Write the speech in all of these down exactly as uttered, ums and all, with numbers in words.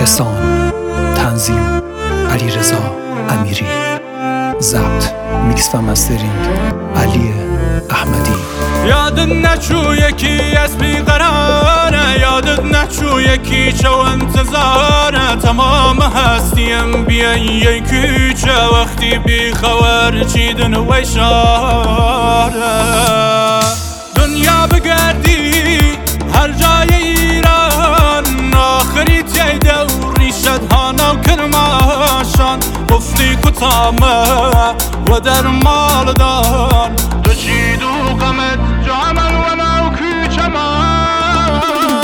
حسان، تنظیم علیرضا امیری، ضبط میکس و مسترینگ علی احمدی. یادت نچو یکی از بیقراره، یادت نچو یکی چو انتظاره. تمام هستیم بیای یکی چه وقتی بیخبر چیدن و اشاره. دنیا بگردی هر جای ایران، آخری تی دوری شدهانا و کرماشان. قفلی کتامه و در مالدان دشید و قمت جامل و نوکی چمان.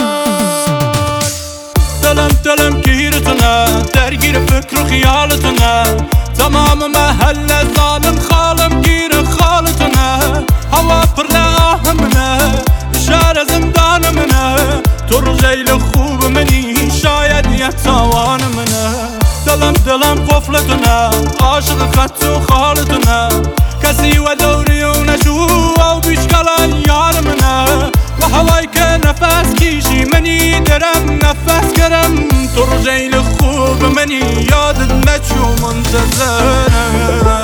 دلم دلم گیرتونه، درگیر فکر و خیالتونه. تمام محل ظالم خالم گیر خالتونه. هوا پر لآه منه، شهر زندان منه. تو رجیل خوب منی، شاید یه تاوان منه. دلم دلم قفلتونه، عاشق خط و خالتونه. کسی و دوری و نشو و بیشکلان یار منه. و هوای که نفس کیشی منی درم نفس کرم. تو رجیل خوب منی، یادت نچو منتظرم.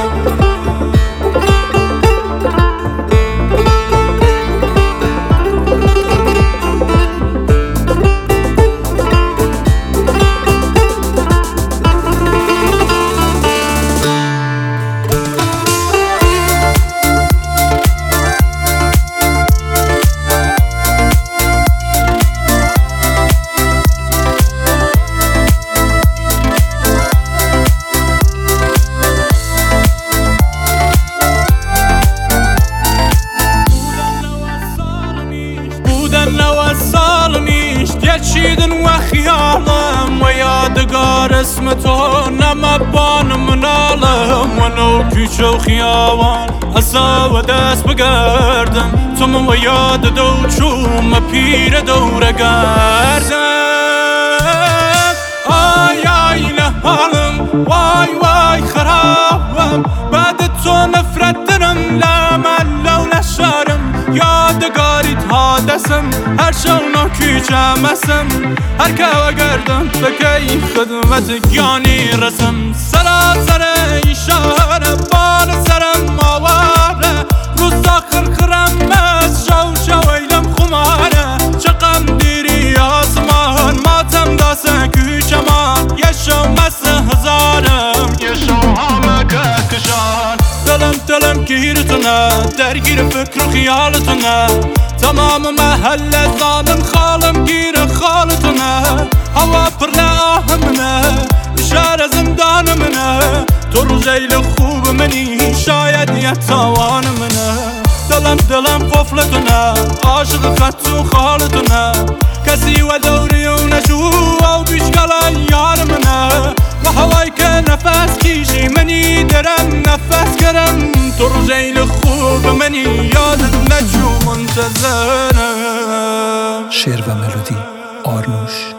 چیدن و خیالم و یادگار اسم تو نمبان منالم. و نو پیچ و خیابان اصا و دست بگردم. تو و یاد دو چوم پیر دوره گردم. آی آی نحالم وای وای خرابم. بعد تو نفرت دارم لمن لو نشارم. یادگاری تا دستم هر شونا کی جمعسم. هر که و گردم بکی خدمت گیانی رسم. سراسر اشاره بال سرم آواره. روزا خرخرم از شو شو ایلم خماره. چقم دیری آسمان ماتم داسه کی چمان. یه شو مس هزارم یه شو همه کشان. دلم دلم گیرتونه، درگیر فکر و خیالتونه. تمام محل ظالم خالم گیر خالتونه. هوا پر لآه منه، شهر زندان منه. تو رجیل خوب منی، شاید یه تاوان منه. دلم دلم قفلتونه، عاشق خط و خالتونه. کسی و دوری و نشو و بیشکلان یار منه. و هوای که نفس کیشی منی درم نفس کرم. تو رجیل خوب منی، یادت نچو منتظرم. شعر و ملودی آرنوش